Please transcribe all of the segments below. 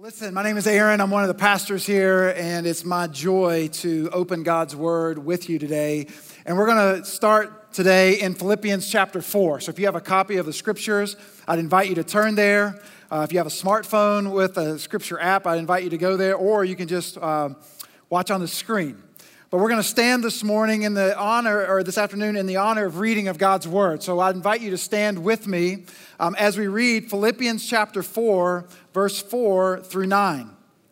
Listen, my name is Aaron. I'm one of the pastors here, and it's my joy to open God's Word with you today. And we're going to start today in Philippians chapter 4. So if you have a copy of the Scriptures, I'd invite you to turn there. If you have a smartphone with a Scripture app, I'd invite you to go there, or you can just watch on the screen. But we're going to stand this morning in the honor, or this afternoon in the honor of reading of God's Word. So I'd invite you to stand with me as we read Philippians chapter 4, verse 4 through 9.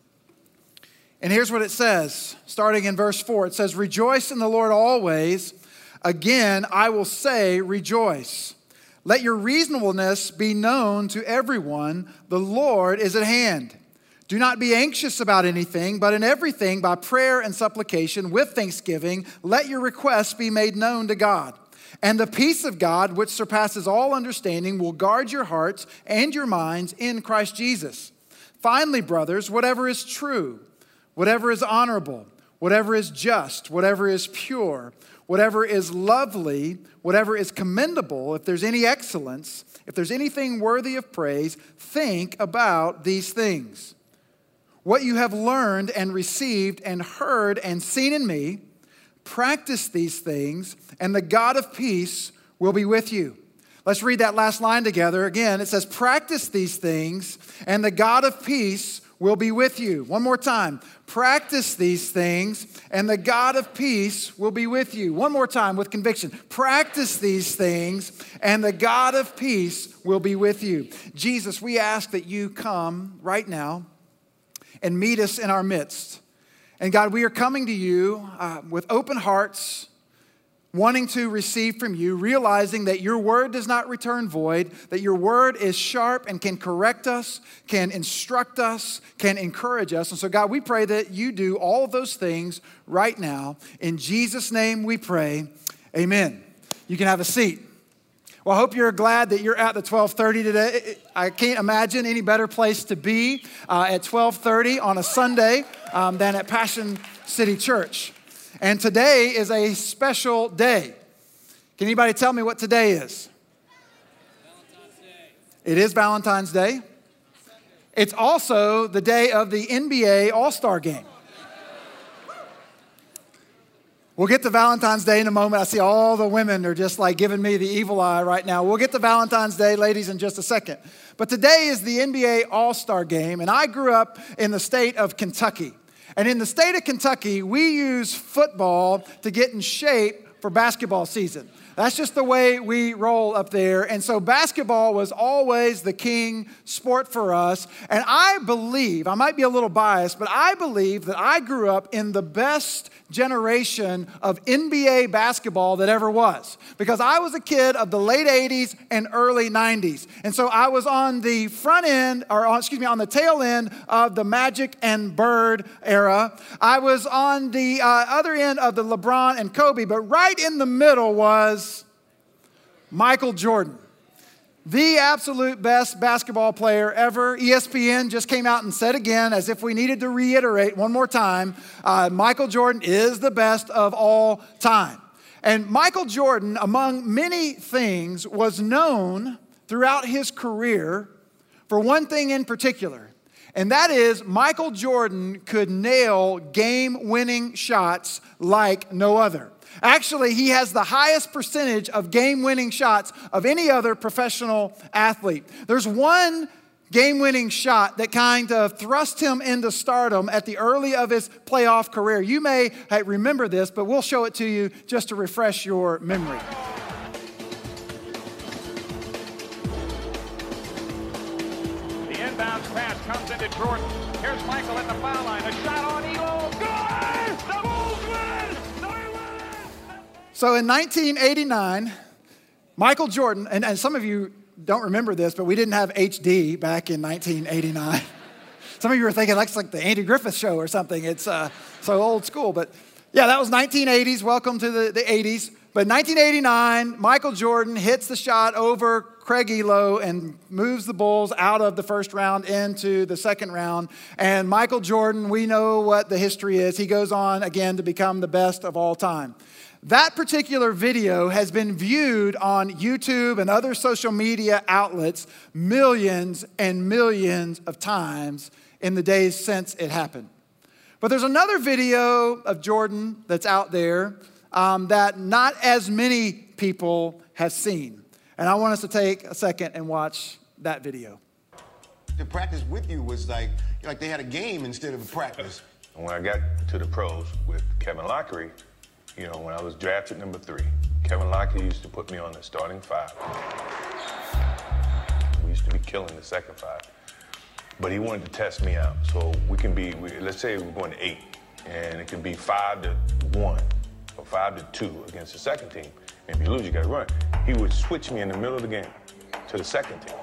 And here's what it says, starting in verse 4. It says, "Rejoice in the Lord always. Again, I will say rejoice. Let your reasonableness be known to everyone. The Lord is at hand. Do not be anxious about anything, but in everything, by prayer and supplication, with thanksgiving, let your requests be made known to God. And the peace of God, which surpasses all understanding, will guard your hearts and your minds in Christ Jesus. Finally, brothers, whatever is true, whatever is honorable, whatever is just, whatever is pure, whatever is lovely, whatever is commendable, if there's any excellence, if there's anything worthy of praise, think about these things. What you have learned and received and heard and seen in me, practice these things, and the God of peace will be with you." Let's read that last line together. Again, it says, practice these things, and the God of peace will be with you. One more time. Practice these things, and the God of peace will be with you. One more time with conviction. Practice these things, and the God of peace will be with you. Jesus, we ask that you come right now and meet us in our midst. And God, we are coming to you with open hearts, wanting to receive from you, realizing that your word does not return void, that your word is sharp and can correct us, can instruct us, can encourage us. And so God, we pray that you do all of those things right now. In Jesus' name we pray, amen. You can have a seat. Well, I hope you're glad that you're at the 12:30 today. I can't imagine any better place to be at 12:30 on a Sunday than at Passion City Church. And today is a special day. Can anybody tell me what today is? Valentine's Day. It is Valentine's Day. It's also the day of the NBA All-Star Game. We'll get to Valentine's Day in a moment. I see all the women are just like giving me the evil eye right now. We'll get to Valentine's Day, ladies, in just a second. But today is the NBA All-Star Game, and I grew up in the state of Kentucky. And in the state of Kentucky, we use football to get in shape for basketball season. That's just the way we roll up there. And so basketball was always the king sport for us. And I believe, I might be a little biased, but I believe that I grew up in the best generation of NBA basketball that ever was. Because I was a kid of the late 80s and early 90s. And so I was on the front end, on the tail end of the Magic and Bird era. I was on the other end of the LeBron and Kobe, but right in the middle was Michael Jordan, the absolute best basketball player ever. ESPN just came out and said again, as if we needed to reiterate one more time, Michael Jordan is the best of all time. And Michael Jordan, among many things, was known throughout his career for one thing in particular. And that is Michael Jordan could nail game-winning shots like no other. Actually, he has the highest percentage of game-winning shots of any other professional athlete. There's one game-winning shot that kind of thrust him into stardom at the early of his playoff career. You may remember this, but we'll show it to you just to refresh your memory. The inbound pass comes into Jordan. Here's Michael at the foul line. A shot on Elo. Good! The Bulls win! So in 1989, Michael Jordan, and some of you don't remember this, but we didn't have HD back in 1989. Some of you were thinking that's like the Andy Griffith Show or something. It's so old school. But yeah, that was 1980s. Welcome to the 80s. But 1989, Michael Jordan hits the shot over Craig Elo and moves the Bulls out of the first round into the second round. And Michael Jordan, we know what the history is. He goes on again to become the best of all time. That particular video has been viewed on YouTube and other social media outlets millions and millions of times in the days since it happened. But there's another video of Jordan that's out there that not as many people have seen. And I want us to take a second and watch that video. The practice with you was like they had a game instead of a practice. When I got to the pros with Kevin Lockery, you know, when I was drafted number 3, Kevin Lockery used to put me on the starting 5. We used to be killing the second 5. But he wanted to test me out. So let's say we're going to 8, and it could be 5-1 or 5-2 against the second team. And if you lose, you got to run. He would switch me in the middle of the game to the second team.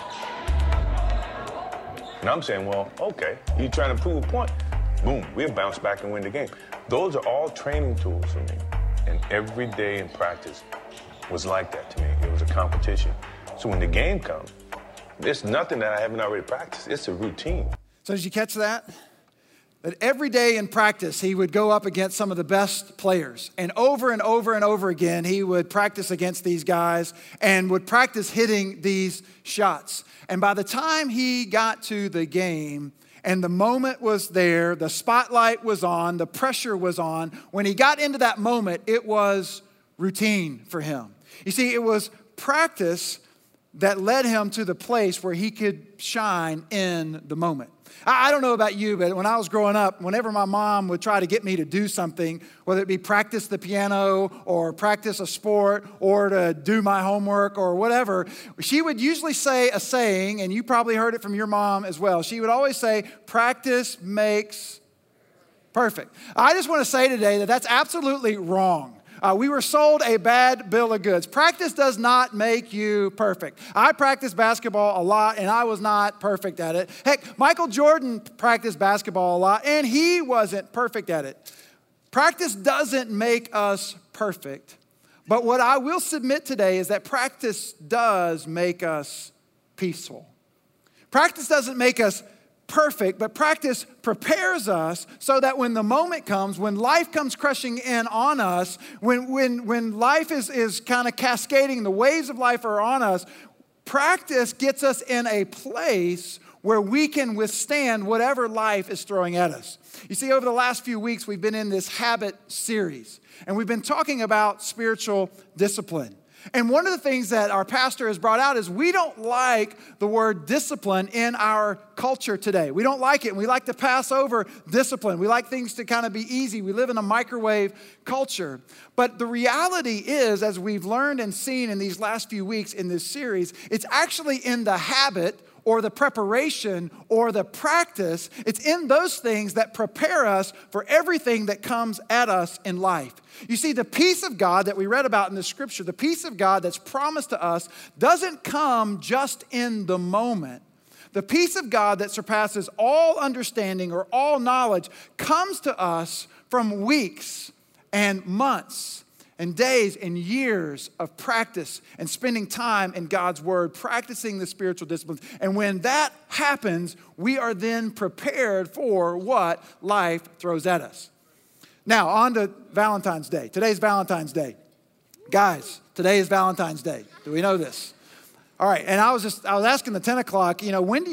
And I'm saying, well, okay, you trying to prove a point. Boom, we'll bounce back and win the game. Those are all training tools for me. And every day in practice was like that to me. It was a competition. So when the game comes, there's nothing that I haven't already practiced. It's a routine. So did you catch that? That every day in practice, he would go up against some of the best players. And over and over and over again, he would practice against these guys and would practice hitting these shots. And by the time he got to the game, and the moment was there, the spotlight was on, the pressure was on. When he got into that moment, it was routine for him. You see, it was practice that led him to the place where he could shine in the moment. I don't know about you, but when I was growing up, whenever my mom would try to get me to do something, whether it be practice the piano or practice a sport or to do my homework or whatever, she would usually say a saying, and you probably heard it from your mom as well. She would always say, practice makes perfect. I just want to say today that that's absolutely wrong. We were sold a bad bill of goods. Practice does not make you perfect. I practiced basketball a lot, and I was not perfect at it. Heck, Michael Jordan practiced basketball a lot, and he wasn't perfect at it. Practice doesn't make us perfect, but what I will submit today is that practice does make us peaceful. Practice doesn't make us perfect, but practice prepares us so that when the moment comes, when life comes crushing in on us, when life is kind of cascading, the waves of life are on us, practice gets us in a place where we can withstand whatever life is throwing at us. You see, over the last few weeks, we've been in this habit series, and we've been talking about spiritual discipline. And one of the things that our pastor has brought out is we don't like the word discipline in our culture today. We don't like it, and we like to pass over discipline. We like things to kind of be easy. We live in a microwave culture. But the reality is, as we've learned and seen in these last few weeks in this series, it's actually in the habit or the preparation or the practice. It's in those things that prepare us for everything that comes at us in life. You see, the peace of God that we read about in the scripture, the peace of God that's promised to us, doesn't come just in the moment. The peace of God that surpasses all understanding or all knowledge comes to us from weeks and months and days and years of practice and spending time in God's word, practicing the spiritual disciplines. And when that happens, we are then prepared for what life throws at us. Now, on to Valentine's Day. Today's Valentine's Day. Guys, today is Valentine's Day. Do we know this? All right, and I was asking the 10 o'clock, when's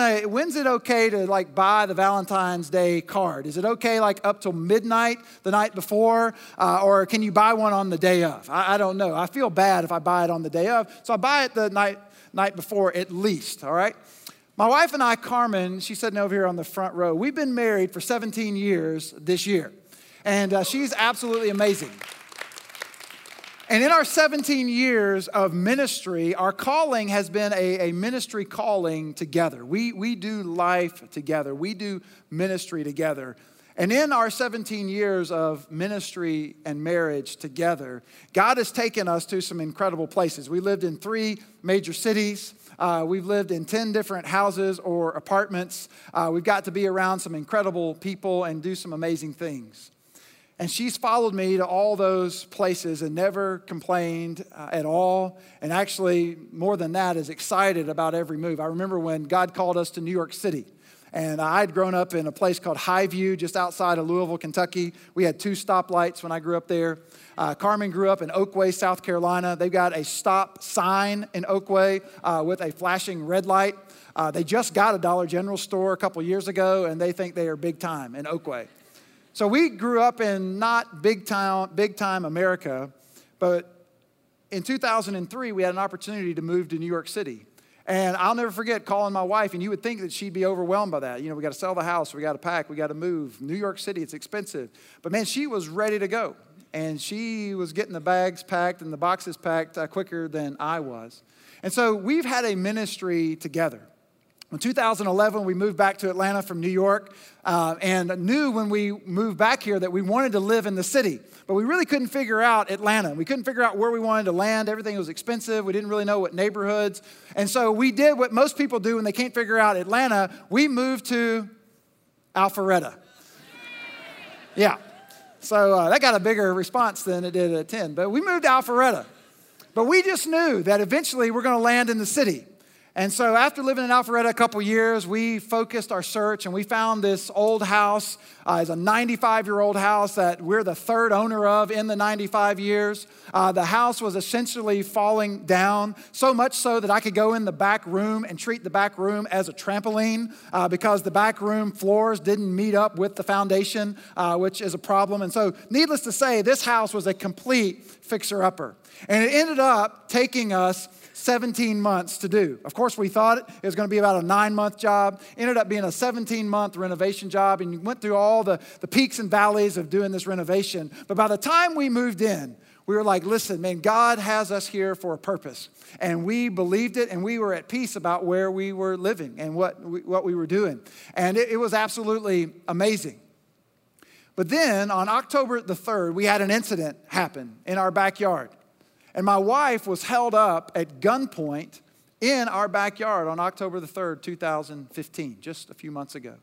it okay to buy the Valentine's Day card? Is it okay up till midnight the night before? Or can you buy one on the day of? I don't know. I feel bad if I buy it on the day of. So I buy it the night before at least, all right? My wife and I, Carmen, she's sitting over here on the front row. We've been married for 17 years this year. And she's absolutely amazing. And in our 17 years of ministry, our calling has been a ministry calling together. We do life together. We do ministry together. And in our 17 years of ministry and marriage together, God has taken us to some incredible places. We lived in 3 major cities. We've lived in 10 different houses or apartments. We've got to be around some incredible people and do some amazing things. And she's followed me to all those places and never complained at all. And actually, more than that, is excited about every move. I remember when God called us to New York City. And I'd grown up in a place called Highview, just outside of Louisville, Kentucky. We had 2 stoplights when I grew up there. Carmen grew up in Oakway, South Carolina. They've got a stop sign in Oakway with a flashing red light. They just got a Dollar General store a couple years ago, and they think they are big time in Oakway. So we grew up in not big time America, but in 2003, we had an opportunity to move to New York City. And I'll never forget calling my wife, and you would think that she'd be overwhelmed by that. You know, we got to sell the house, we got to pack, we got to move. New York City, it's expensive. But man, she was ready to go. And she was getting the bags packed and the boxes packed quicker than I was. And so we've had a ministry together. In 2011, we moved back to Atlanta from New York and knew when we moved back here that we wanted to live in the city. But we really couldn't figure out Atlanta. We couldn't figure out where we wanted to land. Everything was expensive. We didn't really know what neighborhoods. And so we did what most people do when they can't figure out Atlanta. We moved to Alpharetta. Yeah. So that got a bigger response than it did at 10. But we moved to Alpharetta. But we just knew that eventually we're going to land in the city. And so after living in Alpharetta a couple years, we focused our search and we found this old house. It's a 95-year-old house that we're the 3rd owner of in the 95 years. The house was essentially falling down, so much so that I could go in the back room and treat the back room as a trampoline because the back room floors didn't meet up with the foundation, which is a problem. And so needless to say, this house was a complete fixer-upper. And it ended up taking us 17 months to do. Of course, we thought it was going to be about a 9-month job. Ended up being a 17-month renovation job, and you went through all the peaks and valleys of doing this renovation. But by the time we moved in, we were like, listen, man, God has us here for a purpose. And we believed it, and we were at peace about where we were living and what we were doing. And it was absolutely amazing. But then on October the 3rd, we had an incident happen in our backyard. And my wife was held up at gunpoint in our backyard on October the 3rd, 2015, just a few months ago.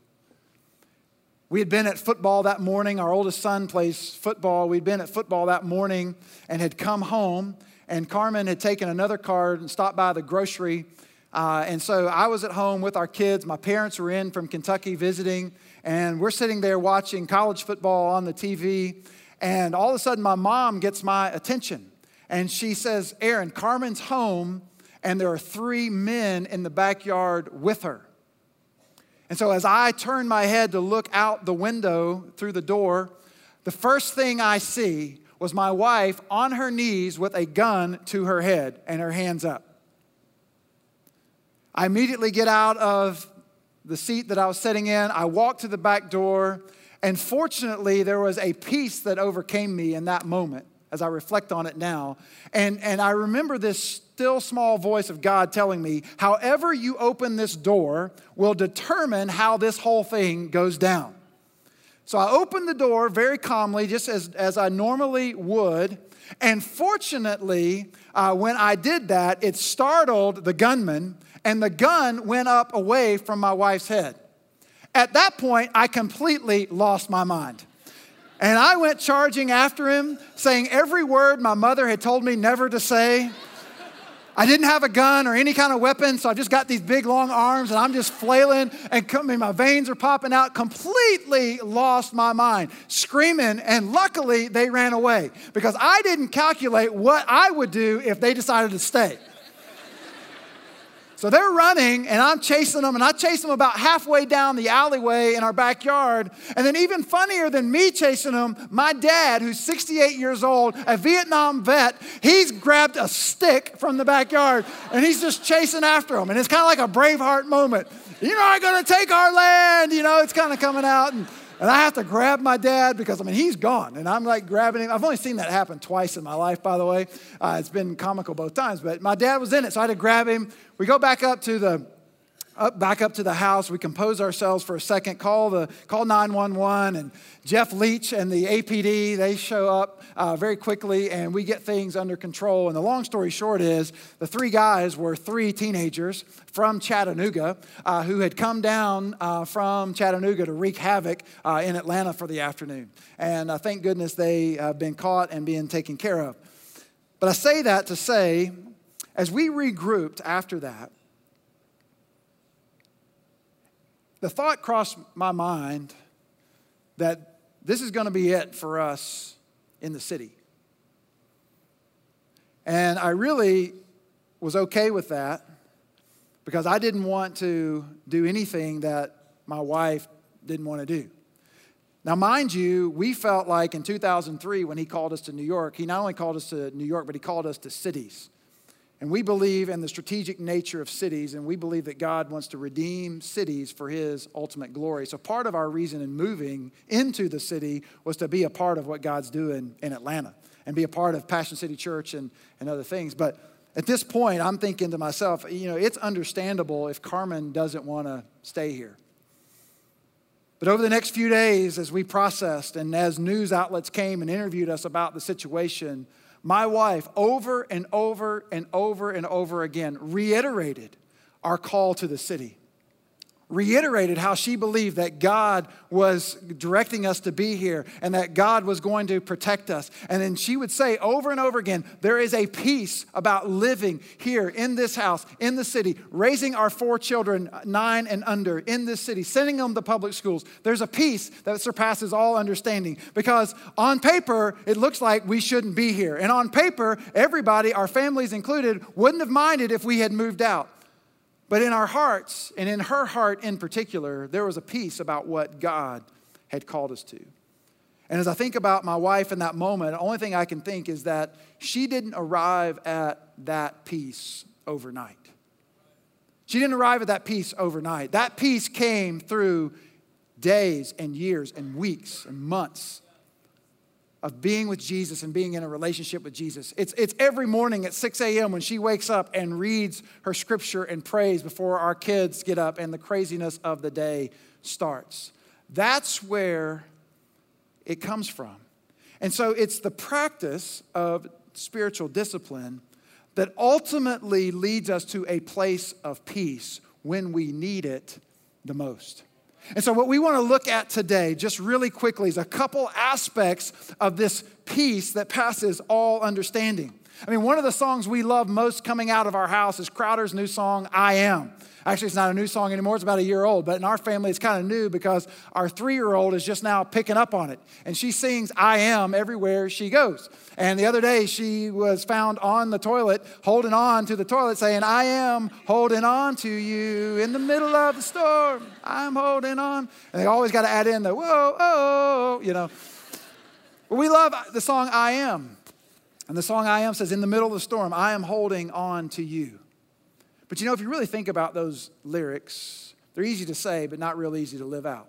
We had been at football that morning. Our oldest son plays football. We'd been at football that morning and had come home. And Carmen had taken another car and stopped by the grocery. And so I was at home with our kids. My parents were in from Kentucky visiting. And we're sitting there watching college football on the TV. And all of a sudden, my mom gets my attention. And she says, Aaron, Carmen's home, and there are 3 men in the backyard with her. And so as I turned my head to look out the window through the door, the first thing I see was my wife on her knees with a gun to her head and her hands up. I immediately get out of the seat that I was sitting in. I walk to the back door, and fortunately, there was a peace that overcame me in that moment as I reflect on it now. And I remember this still small voice of God telling me, however you open this door will determine how this whole thing goes down. So I opened the door very calmly, just as I normally would. And fortunately, when I did that, it startled the gunman, and the gun went up away from my wife's head. At that point, I completely lost my mind. And I went charging after him, saying every word my mother had told me never to say. I didn't have a gun or any kind of weapon, so I just got these big, long arms, and I'm just flailing, and my veins are popping out, completely lost my mind, screaming, and luckily they ran away because I didn't calculate what I would do if they decided to stay. So they're running, and I'm chasing them, and I chase them about halfway down the alleyway in our backyard. And then even funnier than me chasing them, my dad, who's 68 years old, a Vietnam vet, he's grabbed a stick from the backyard, and he's just chasing after them. And it's kind of like a Braveheart moment. You're not going to take our land. You know, it's kind of coming out. And I have to grab my dad because, he's gone. And I'm like grabbing him. I've only seen that happen twice in my life, by the way. It's been comical both times. But my dad was in it, so I had to grab him. We go back up to the house. We compose ourselves for a second, call 911. And Jeff Leach and the APD, they show up very quickly, and we get things under control. And the long story short is the 3 guys were 3 teenagers from Chattanooga who had come down from Chattanooga to wreak havoc in Atlanta for the afternoon. And thank goodness they have been caught and being taken care of. But I say that to say, as we regrouped after that, the thought crossed my mind that this is going to be it for us in the city. And I really was okay with that because I didn't want to do anything that my wife didn't want to do. Now, mind you, we felt like in 2003 when he called us to New York, he not only called us to New York, but he called us to cities. And we believe in the strategic nature of cities, and we believe that God wants to redeem cities for his ultimate glory. So part of our reason in moving into the city was to be a part of what God's doing in Atlanta and be a part of Passion City Church and other things. But at this point, I'm thinking to myself, it's understandable if Carmen doesn't want to stay here. But over the next few days, as we processed and as news outlets came and interviewed us about the situation, my wife over and over and over and over again reiterated our call to the city. Reiterated how she believed that God was directing us to be here and that God was going to protect us. And then she would say over and over again, there is a peace about living here in this house, in the city, raising our 4 children, 9 and under, in this city, sending them to public schools. There's a peace that surpasses all understanding because on paper, it looks like we shouldn't be here. And on paper, everybody, our families included, wouldn't have minded if we had moved out. But in our hearts, and in her heart in particular, there was a peace about what God had called us to. And as I think about my wife in that moment, the only thing I can think is that she didn't arrive at that peace overnight. She didn't arrive at that peace overnight. That peace came through days and years and weeks and months of being with Jesus and being in a relationship with Jesus. It's every morning at 6 a.m. when she wakes up and reads her scripture and prays before our kids get up and the craziness of the day starts. That's where it comes from. And so it's the practice of spiritual discipline that ultimately leads us to a place of peace when we need it the most. And so what we want to look at today, just really quickly, is a couple aspects of this peace that passes all understanding. I mean, one of the songs we love most coming out of our house is Crowder's new song, I Am. Actually, it's not a new song anymore. It's about a year old. But in our family, it's kind of new because our 3-year-old is just now picking up on it. And she sings I Am everywhere she goes. And the other day, she was found on the toilet, holding on to the toilet, saying, I am holding on to you in the middle of the storm. I'm holding on. And they always got to add in the whoa, oh, But we love the song I Am. And the song I Am says, in the middle of the storm, I am holding on to you. But if you really think about those lyrics, they're easy to say, but not real easy to live out.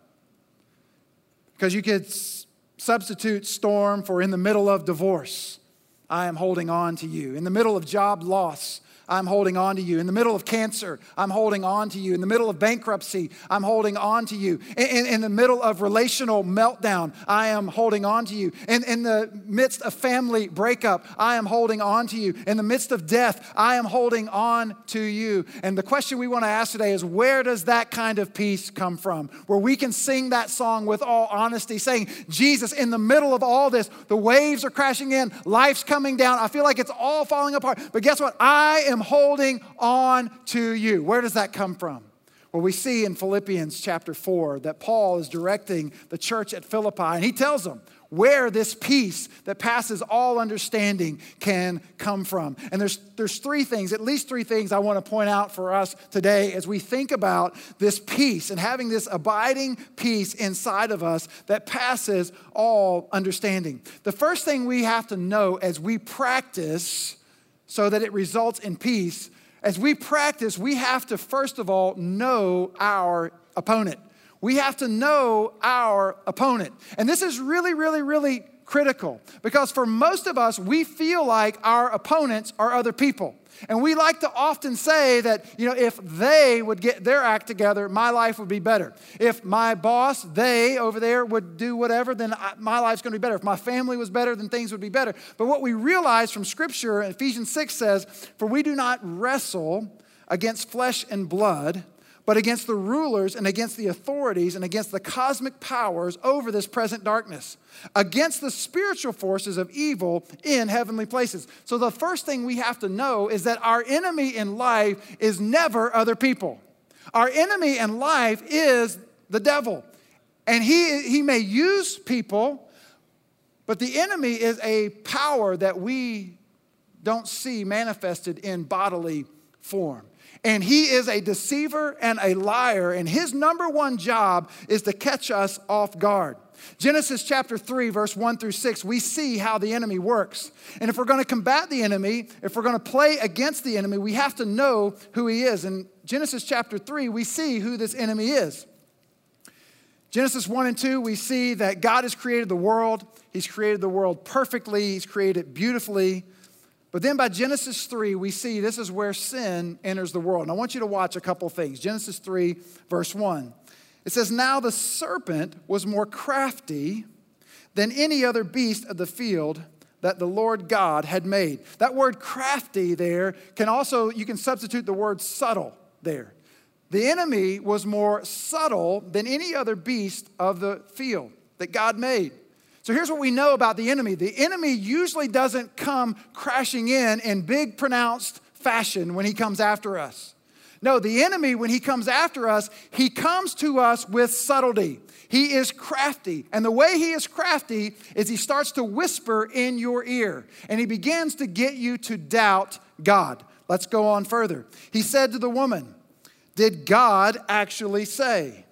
Because you could substitute storm for in the middle of divorce, I am holding on to you. In the middle of job loss, I'm holding on to you. In the middle of cancer, I'm holding on to you. In the middle of bankruptcy, I'm holding on to you. In the middle of relational meltdown, I am holding on to you. In the midst of family breakup, I am holding on to you. In the midst of death, I am holding on to you. And the question we want to ask today is, where does that kind of peace come from? Where we can sing that song with all honesty, saying, Jesus, in the middle of all this, the waves are crashing in, life's coming down, I feel like it's all falling apart. But guess what? I am holding on to you. Where does that come from? Well, we see in Philippians chapter 4 that Paul is directing the church at Philippi, and he tells them where this peace that passes all understanding can come from. And there's 3 things, at least 3 things I want to point out for us today as we think about this peace and having this abiding peace inside of us that passes all understanding. The first thing we have to know as we practice so that it results in peace, as we practice, we have to first of all know our opponent. We have to know our opponent. And this is really, really, really critical because for most of us, we feel like our opponents are other people. And we like to often say that, if they would get their act together, my life would be better. If my boss, they over there would do whatever, then my life's going to be better. If my family was better, then things would be better. But what we realize from Scripture, Ephesians 6 says, for we do not wrestle against flesh and blood, but against the rulers and against the authorities and against the cosmic powers over this present darkness, against the spiritual forces of evil in heavenly places. So the first thing we have to know is that our enemy in life is never other people. Our enemy in life is the devil. And he may use people, but the enemy is a power that we don't see manifested in bodily form. And he is a deceiver and a liar, and his number one job is to catch us off guard. Genesis chapter 3, verse 1 through 6, we see how the enemy works. And if we're going to combat the enemy, if we're going to play against the enemy, we have to know who he is. In Genesis chapter 3, we see who this enemy is. Genesis 1 and 2, we see that God has created the world. He's created the world perfectly. He's created it beautifully. But then by Genesis 3, we see this is where sin enters the world. And I want you to watch a couple things. Genesis 3, verse 1. It says, now the serpent was more crafty than any other beast of the field that the Lord God had made. That word crafty there you can substitute the word subtle there. The enemy was more subtle than any other beast of the field that God made. So here's what we know about the enemy. The enemy usually doesn't come crashing in big pronounced fashion when he comes after us. No, the enemy, when he comes after us, he comes to us with subtlety. He is crafty. And the way he is crafty is he starts to whisper in your ear. And he begins to get you to doubt God. Let's go on further. He said to the woman, did God actually say,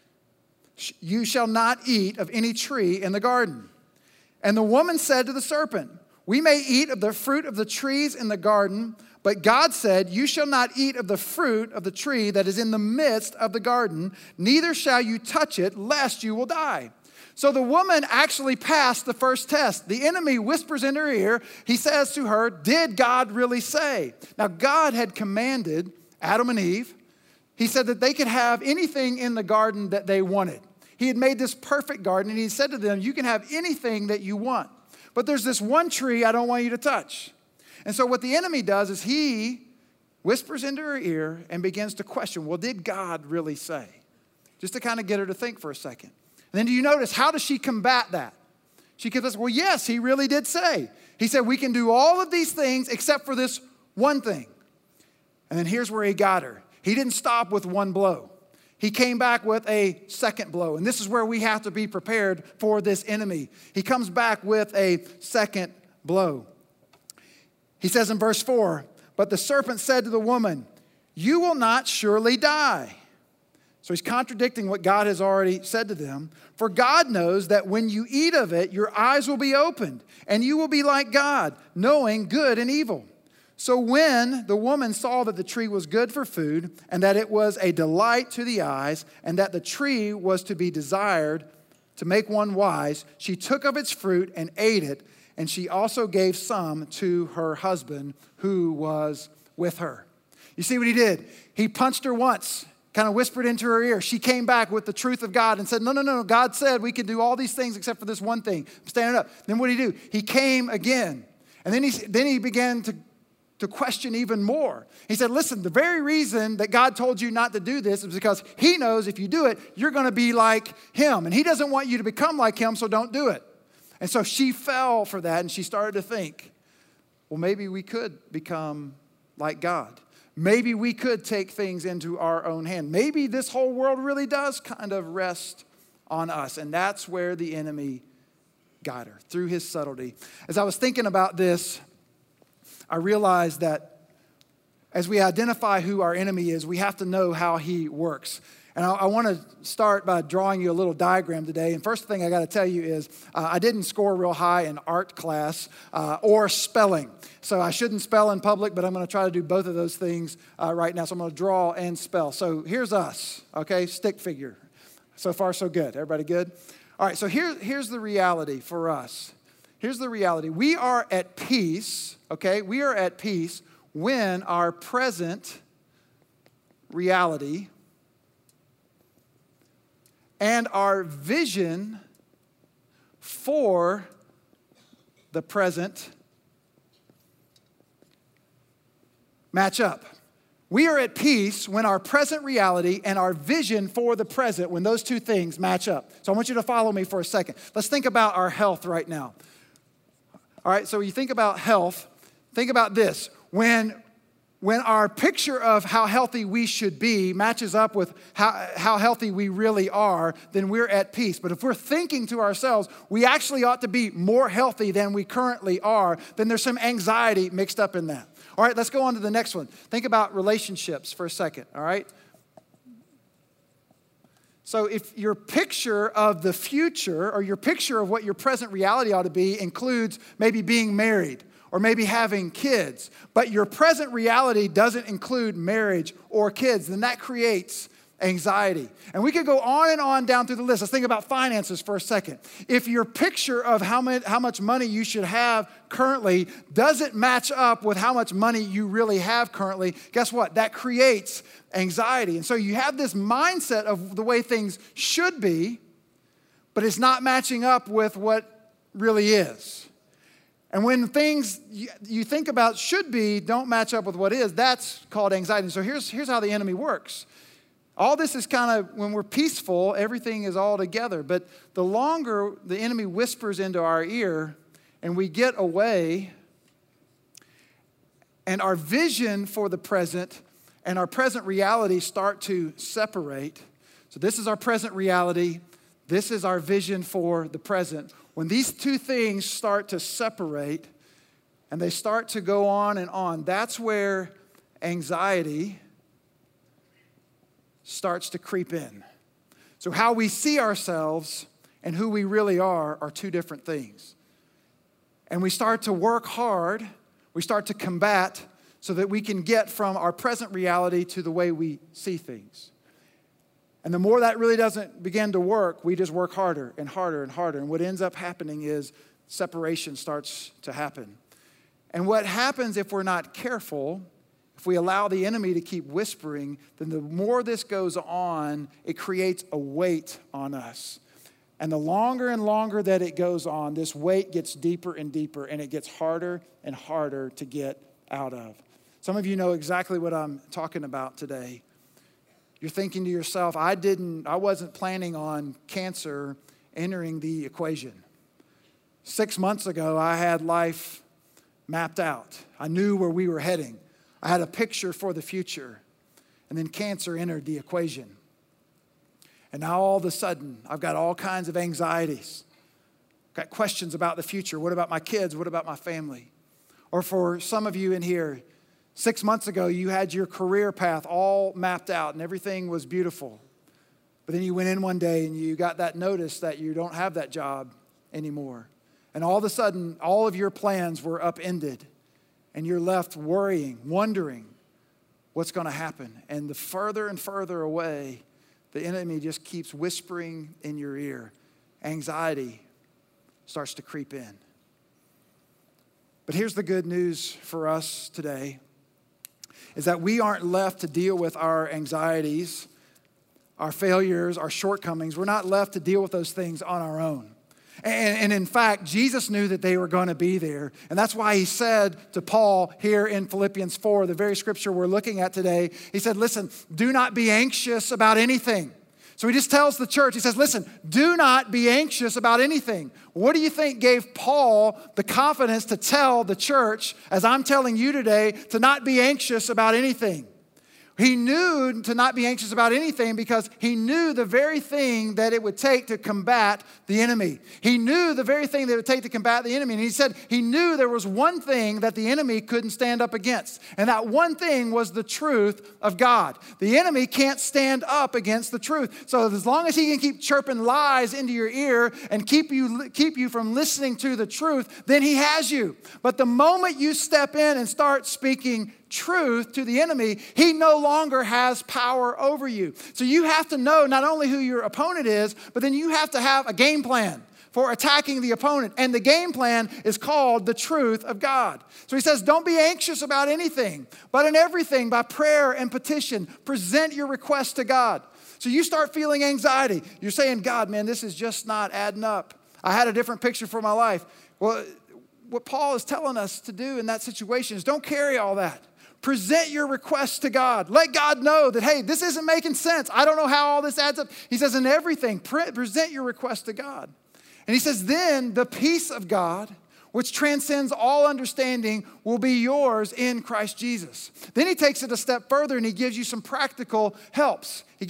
you shall not eat of any tree in the garden? And the woman said to the serpent, we may eat of the fruit of the trees in the garden, but God said, you shall not eat of the fruit of the tree that is in the midst of the garden, neither shall you touch it, lest you will die. So the woman actually passed the first test. The enemy whispers in her ear. He says to her, did God really say? Now God had commanded Adam and Eve. He said that they could have anything in the garden that they wanted. He had made this perfect garden, and he said to them, you can have anything that you want. But there's this one tree I don't want you to touch. And so what the enemy does is he whispers into her ear and begins to question, well, did God really say? Just to kind of get her to think for a second. And then do you notice, how does she combat that? She says, well, yes, he really did say. He said, we can do all of these things except for this one thing. And then here's where he got her. He didn't stop with one blow. He came back with a second blow. And this is where we have to be prepared for this enemy. He comes back with a second blow. He says in verse 4, but the serpent said to the woman, you will not surely die. So he's contradicting what God has already said to them. For God knows that when you eat of it, your eyes will be opened, and you will be like God, knowing good and evil. So when the woman saw that the tree was good for food, and that it was a delight to the eyes, and that the tree was to be desired to make one wise, she took of its fruit and ate it, and she also gave some to her husband who was with her. You see what he did? He punched her once, kind of whispered into her ear. She came back with the truth of God and said, no, God said we could do all these things except for this one thing. I'm standing up. Then what did he do? He came again. And then he began to question even more. He said, listen, the very reason that God told you not to do this is because he knows if you do it, you're going to be like him. And he doesn't want you to become like him, so don't do it. And so she fell for that, and she started to think, well, maybe we could become like God. Maybe we could take things into our own hand. Maybe this whole world really does kind of rest on us. And that's where the enemy got her, through his subtlety. As I was thinking about this, I realized that as we identify who our enemy is, we have to know how he works. And I want to start by drawing you a little diagram today. And first thing I got to tell you is I didn't score real high in art class or spelling. So I shouldn't spell in public, but I'm going to try to do both of those things right now. So I'm going to draw and spell. So here's us, okay, stick figure. So far, so good. Everybody good? All right, so here's the reality for us. Here's the reality. We are at peace, okay? We are at peace when our present reality and our vision for the present match up. We are at peace when our present reality and our vision for the present, when those two things match up. So I want you to follow me for a second. Let's think about our health right now. All right, so when you think about health, think about this. When when our picture of how healthy we should be matches up with how healthy we really are, then we're at peace. But if we're thinking to ourselves, we actually ought to be more healthy than we currently are, then there's some anxiety mixed up in that. All right, let's go on to the next one. Think about relationships for a second, all right? So if your picture of the future or your picture of what your present reality ought to be includes maybe being married or maybe having kids, but your present reality doesn't include marriage or kids, then that creates anxiety. And we could go on and on down through the list. Let's think about finances for a second. If your picture of how much money you should have currently doesn't match up with how much money you really have currently, guess what? That creates anxiety. And so you have this mindset of the way things should be, but it's not matching up with what really is. And when things you think about should be don't match up with what is, that's called anxiety. So here's how the enemy works. All this is kind of, when we're peaceful, everything is all together. But the longer the enemy whispers into our ear and we get away and our vision for the present and our present reality start to separate. So this is our present reality. This is our vision for the present. When these two things start to separate and they start to go on, that's where anxiety starts to creep in. So how we see ourselves and who we really are two different things. And we start to work hard, we start to combat so that we can get from our present reality to the way we see things. And the more that really doesn't begin to work, we just work harder and harder and harder. And what ends up happening is separation starts to happen. And what happens if we're not careful, if we allow the enemy to keep whispering, then the more this goes on, it creates a weight on us. And the longer and longer that it goes on, this weight gets deeper and deeper, and it gets harder and harder to get out of. Some of you know exactly what I'm talking about today. You're thinking to yourself, I wasn't planning on cancer entering the equation. 6 months ago, I had life mapped out. I knew where we were heading. I had a picture for the future. And then cancer entered the equation. And now all of a sudden, I've got all kinds of anxieties. Got questions about the future. What about my kids? What about my family? Or for some of you in here, 6 months ago, you had your career path all mapped out and everything was beautiful. But then you went in one day and you got that notice that you don't have that job anymore. And all of a sudden, all of your plans were upended. And you're left worrying, wondering what's going to happen. And the further and further away, the enemy just keeps whispering in your ear. Anxiety starts to creep in. But here's the good news for us today, is that we aren't left to deal with our anxieties, our failures, our shortcomings. We're not left to deal with those things on our own. And in fact, Jesus knew that they were going to be there. And that's why he said to Paul here in Philippians 4, the very scripture we're looking at today, he said, listen, do not be anxious about anything. So he just tells the church, he says, listen, do not be anxious about anything. What do you think gave Paul the confidence to tell the church, as I'm telling you today, to not be anxious about anything? He knew to not be anxious about anything because he knew the very thing that it would take to combat the enemy. He knew the very thing that it would take to combat the enemy. And he said he knew there was one thing that the enemy couldn't stand up against. And that one thing was the truth of God. The enemy can't stand up against the truth. So as long as he can keep chirping lies into your ear and keep you from listening to the truth, then he has you. But the moment you step in and start speaking truth to the enemy, he no longer has power over you. So you have to know not only who your opponent is, but then you have to have a game plan for attacking the opponent. And the game plan is called the truth of God. So he says, don't be anxious about anything, but in everything, by prayer and petition, present your requests to God. So you start feeling anxiety. You're saying, God, man, this is just not adding up. I had a different picture for my life. Well, what Paul is telling us to do in that situation is don't carry all that. Present your requests to God. Let God know that, hey, this isn't making sense. I don't know how all this adds up. He says, in everything, present your request to God. And he says, then the peace of God, which transcends all understanding, will be yours in Christ Jesus. Then he takes it a step further and he gives you some practical helps. He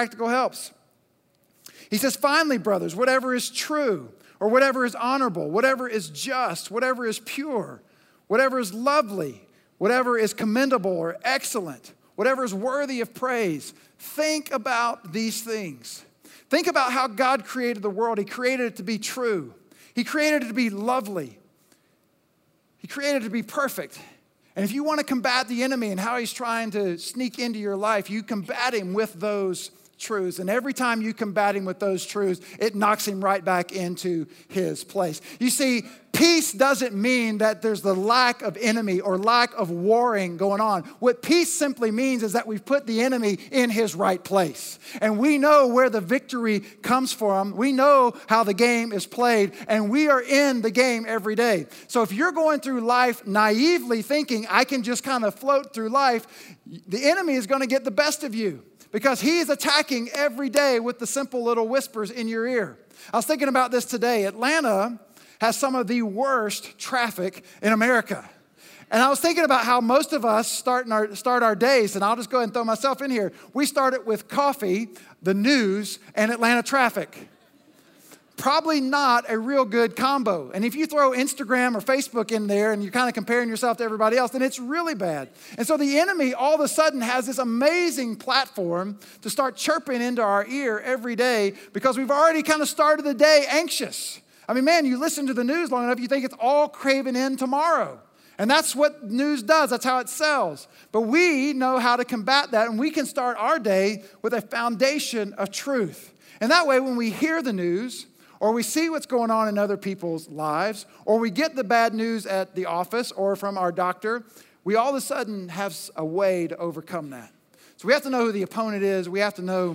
says, finally, brothers, whatever is true, or whatever is honorable, whatever is just, whatever is pure, whatever is lovely, whatever is commendable or excellent, whatever is worthy of praise, think about these things. Think about how God created the world. He created it to be true. He created it to be lovely. He created it to be perfect. And if you want to combat the enemy and how he's trying to sneak into your life, you combat him with those truths. And every time you combat him with those truths, it knocks him right back into his place. You see, peace doesn't mean that there's the lack of enemy or lack of warring going on. What peace simply means is that we've put the enemy in his right place. And we know where the victory comes from. We know how the game is played, and we are in the game every day. So if you're going through life naively thinking, I can just kind of float through life, the enemy is going to get the best of you, because he is attacking every day with the simple little whispers in your ear. I was thinking about this today. Atlanta has some of the worst traffic in America. And I was thinking about how most of us start our days, and I'll just go ahead and throw myself in here. We start it with coffee, the news, and Atlanta traffic. Probably not a real good combo. And if you throw Instagram or Facebook in there and you're kind of comparing yourself to everybody else, then it's really bad. And so the enemy all of a sudden has this amazing platform to start chirping into our ear every day, because we've already kind of started the day anxious. I mean, man, you listen to the news long enough, you think it's all craving in tomorrow. And that's what news does. That's how it sells. But we know how to combat that, and we can start our day with a foundation of truth. And that way, when we hear the news, or we see what's going on in other people's lives, or we get the bad news at the office or from our doctor, we all of a sudden have a way to overcome that. So we have to know who the opponent is. We have to know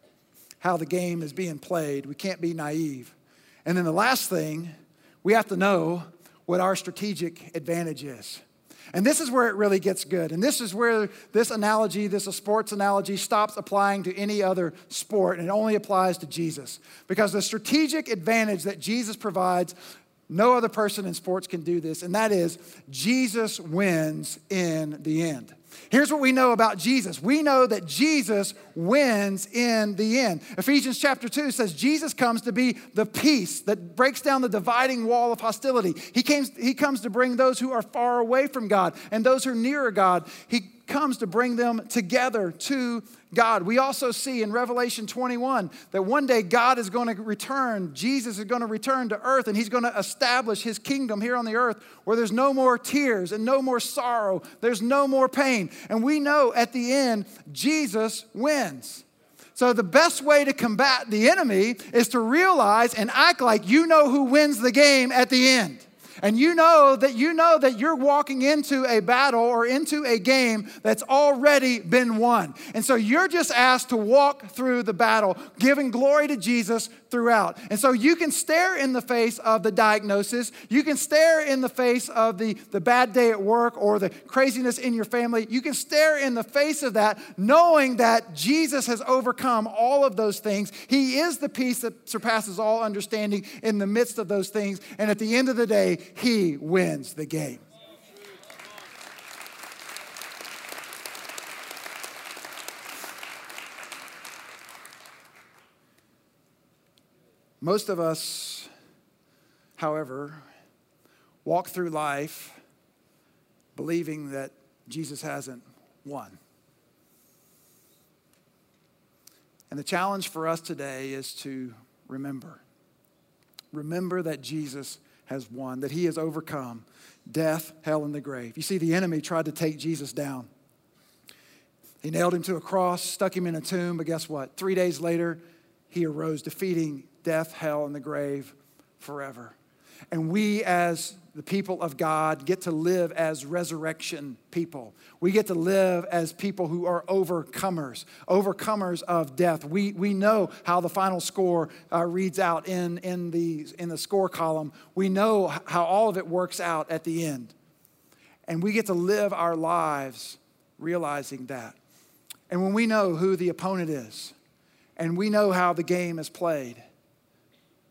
how the game is being played. We can't be naive. And then the last thing, we have to know what our strategic advantage is. And this is where it really gets good. And this is where this analogy, this sports analogy, stops applying to any other sport, and it only applies to Jesus. Because the strategic advantage that Jesus provides, no other person in sports can do this, and that is Jesus wins in the end. Here's what we know about Jesus. We know that Jesus wins in the end. Ephesians chapter 2 says Jesus comes to be the peace that breaks down the dividing wall of hostility. He comes to bring those who are far away from God and those who are nearer God. He comes to bring them together to God. We also see in Revelation 21 that one day God is going to return. Jesus is going to return to earth, and he's going to establish his kingdom here on the earth where there's no more tears and no more sorrow. There's no more pain. And we know at the end, Jesus wins. So the best way to combat the enemy is to realize and act like you know who wins the game at the end. And you know that you're walking into a battle or into a game that's already been won. And so you're just asked to walk through the battle, giving glory to Jesus throughout. And so you can stare in the face of the diagnosis. You can stare in the face of the bad day at work or the craziness in your family. You can stare in the face of that, knowing that Jesus has overcome all of those things. He is the peace that surpasses all understanding in the midst of those things. And at the end of the day, he wins the game. Most of us, however, walk through life believing that Jesus hasn't won. And the challenge for us today is to remember that Jesus has won, that he has overcome death, hell, and the grave. You see, the enemy tried to take Jesus down. He nailed him to a cross, stuck him in a tomb, but guess what? 3 days later, he arose, defeating death, hell, and the grave forever. And we as the people of God get to live as resurrection people. We get to live as people who are overcomers of death. We know how the final score reads out in the score column. We know how all of it works out at the end. And we get to live our lives realizing that. And when we know who the opponent is, and we know how the game is played,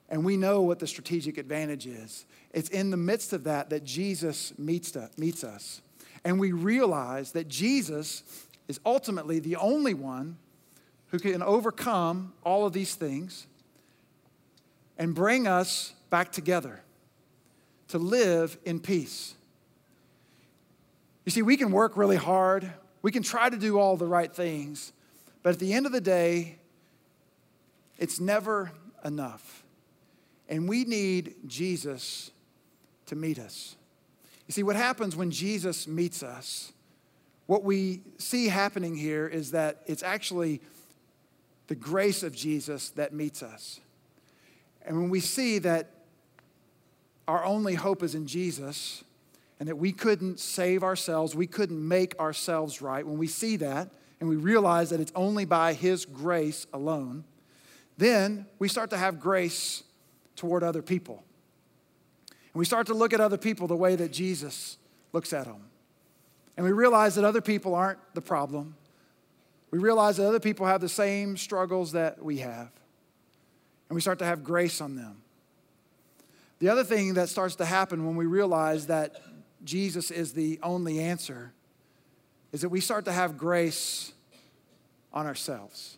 And we know what the strategic advantage is. It's in the midst of that that Jesus meets us. And we realize that Jesus is ultimately the only one who can overcome all of these things and bring us back together to live in peace. You see, we can work really hard. We can try to do all the right things. But at the end of the day, it's never enough. And we need Jesus to meet us. You see, what happens when Jesus meets us, what we see happening here is that it's actually the grace of Jesus that meets us. And when we see that our only hope is in Jesus and that we couldn't save ourselves, we couldn't make ourselves right, when we see that and we realize that it's only by His grace alone, then we start to have grace toward other people. And we start to look at other people the way that Jesus looks at them. And we realize that other people aren't the problem. We realize that other people have the same struggles that we have. And we start to have grace on them. The other thing that starts to happen when we realize that Jesus is the only answer is that we start to have grace on ourselves.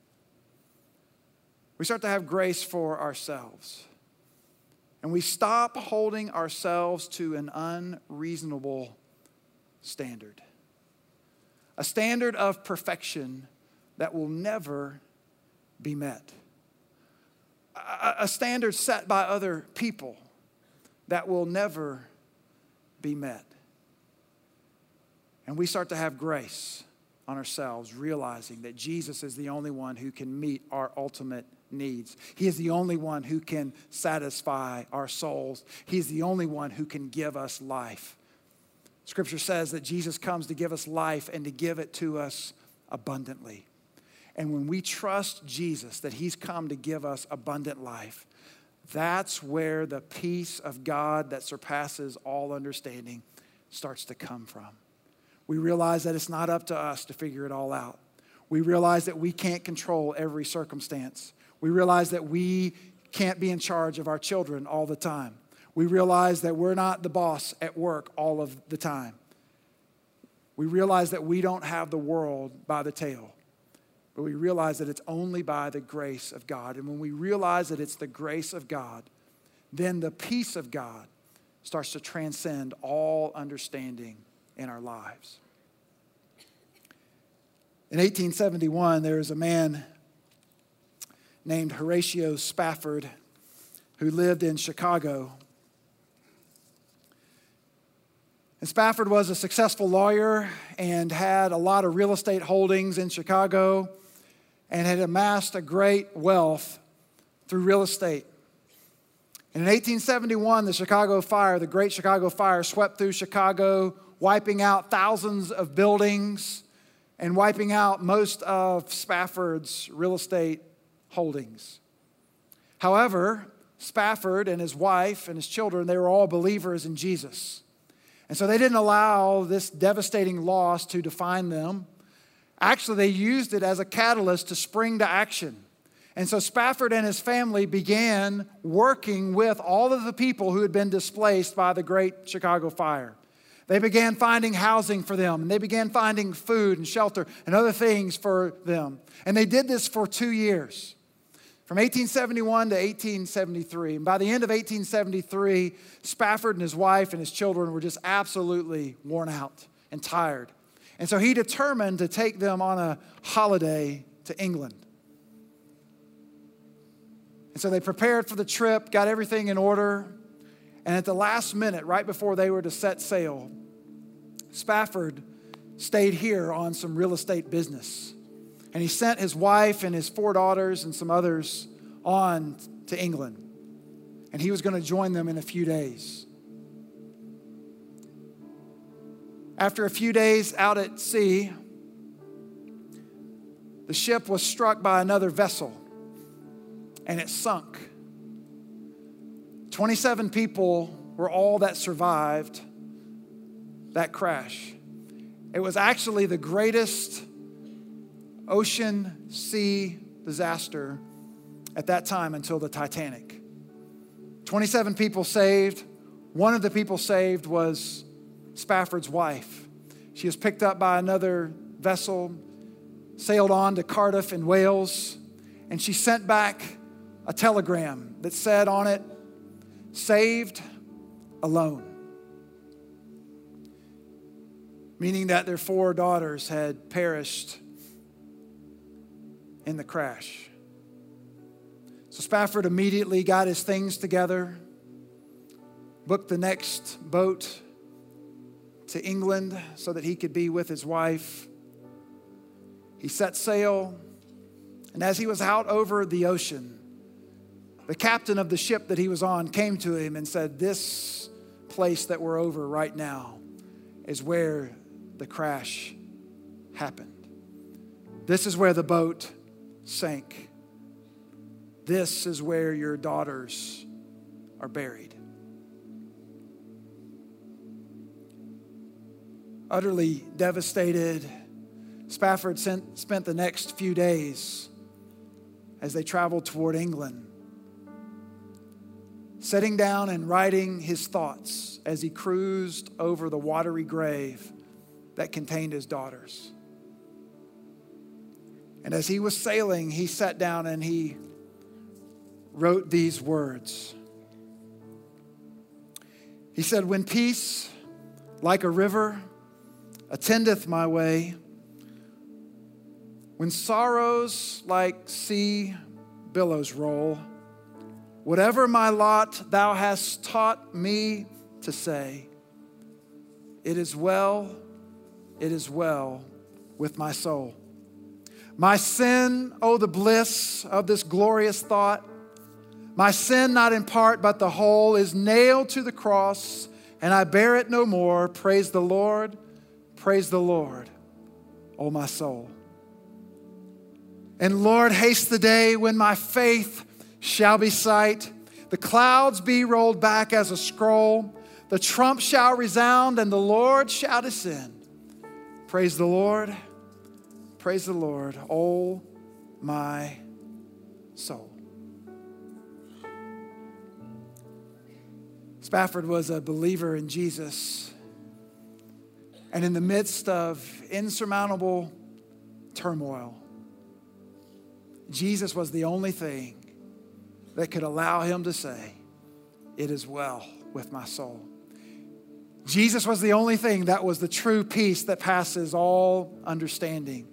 We start to have grace for ourselves. And we stop holding ourselves to an unreasonable standard. A standard of perfection that will never be met. A standard set by other people that will never be met. And we start to have grace on ourselves, realizing that Jesus is the only one who can meet our ultimate needs. He is the only one who can satisfy our souls. He's the only one who can give us life. Scripture says that Jesus comes to give us life and to give it to us abundantly. And when we trust Jesus that He's come to give us abundant life, that's where the peace of God that surpasses all understanding starts to come from. We realize that it's not up to us to figure it all out. We realize that we can't control every circumstance. We realize that we can't be in charge of our children all the time. We realize that we're not the boss at work all of the time. We realize that we don't have the world by the tail. But we realize that it's only by the grace of God. And when we realize that it's the grace of God, then the peace of God starts to transcend all understanding in our lives. In 1871, there was a man named Horatio Spafford who lived in Chicago. And Spafford was a successful lawyer and had a lot of real estate holdings in Chicago and had amassed a great wealth through real estate. And in 1871, the Great Chicago Fire swept through Chicago, wiping out thousands of buildings and wiping out most of Spafford's real estate holdings. However, Spafford and his wife and his children, they were all believers in Jesus. And so they didn't allow this devastating loss to define them. Actually, they used it as a catalyst to spring to action. And so Spafford and his family began working with all of the people who had been displaced by the Great Chicago Fire. They began finding housing for them, and they began finding food and shelter and other things for them. And they did this for 2 years, from 1871 to 1873. And by the end of 1873, Spafford and his wife and his children were just absolutely worn out and tired. And so he determined to take them on a holiday to England. And so they prepared for the trip, got everything in order. And at the last minute, right before they were to set sail, Spafford stayed here on some real estate business. And he sent his wife and his 4 daughters and some others on to England. And he was going to join them in a few days. After a few days out at sea, the ship was struck by another vessel, and it sunk. 27 people were all that survived that crash. It was actually the greatest ocean sea disaster at that time until the Titanic. 27 people saved. One of the people saved was Spafford's wife. She was picked up by another vessel, sailed on to Cardiff in Wales, and she sent back a telegram that said on it, "Saved alone." Meaning that their 4 daughters had perished in the crash. So Spafford immediately got his things together, booked the next boat to England so that he could be with his wife. He set sail, and as he was out over the ocean, the captain of the ship that he was on came to him and said, "This place that we're over right now is where the crash happened. This is where the boat sank. This is where your daughters are buried." Utterly devastated, Spafford spent the next few days as they traveled toward England, sitting down and writing his thoughts as he cruised over the watery grave that contained his daughters. And as he was sailing, he sat down and he wrote these words. He said, "When peace, like a river, attendeth my way, when sorrows like sea billows roll, whatever my lot thou hast taught me to say, it is well with my soul. My sin, oh the bliss of this glorious thought, my sin not in part but the whole is nailed to the cross, and I bear it no more. Praise the Lord, oh my soul. And Lord, haste the day when my faith shall be sight, the clouds be rolled back as a scroll, the trump shall resound, and the Lord shall descend. Praise the Lord, oh my soul." Spafford was a believer in Jesus, and in the midst of insurmountable turmoil, Jesus was the only thing that could allow him to say, "It is well with my soul." Jesus was the only thing that was the true peace that passes all understanding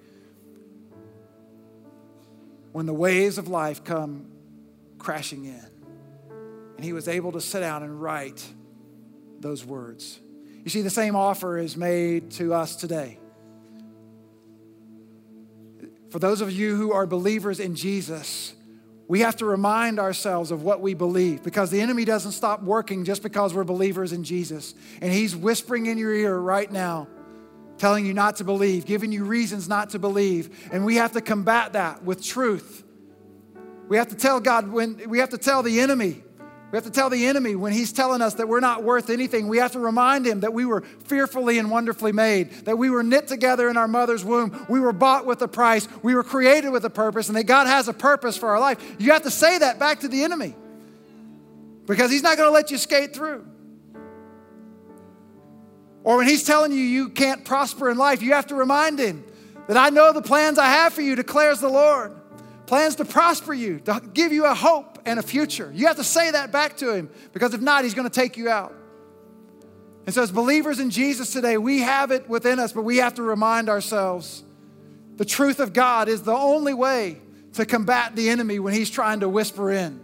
when the waves of life come crashing in. And he was able to sit down and write those words. You see, the same offer is made to us today. For those of you who are believers in Jesus, we have to remind ourselves of what we believe, because the enemy doesn't stop working just because we're believers in Jesus. And he's whispering in your ear right now, telling you not to believe, giving you reasons not to believe. And we have to combat that with truth. We have to tell the enemy when he's telling us that we're not worth anything. We have to remind him that we were fearfully and wonderfully made, that we were knit together in our mother's womb. We were bought with a price. We were created with a purpose, and that God has a purpose for our life. You have to say that back to the enemy, because he's not going to let you skate through. Or when he's telling you you can't prosper in life, you have to remind him that I know the plans I have for you, declares the Lord. Plans to prosper you, to give you a hope and a future. You have to say that back to him, because if not, he's going to take you out. And so as believers in Jesus today, we have it within us, but we have to remind ourselves the truth of God is the only way to combat the enemy when he's trying to whisper in.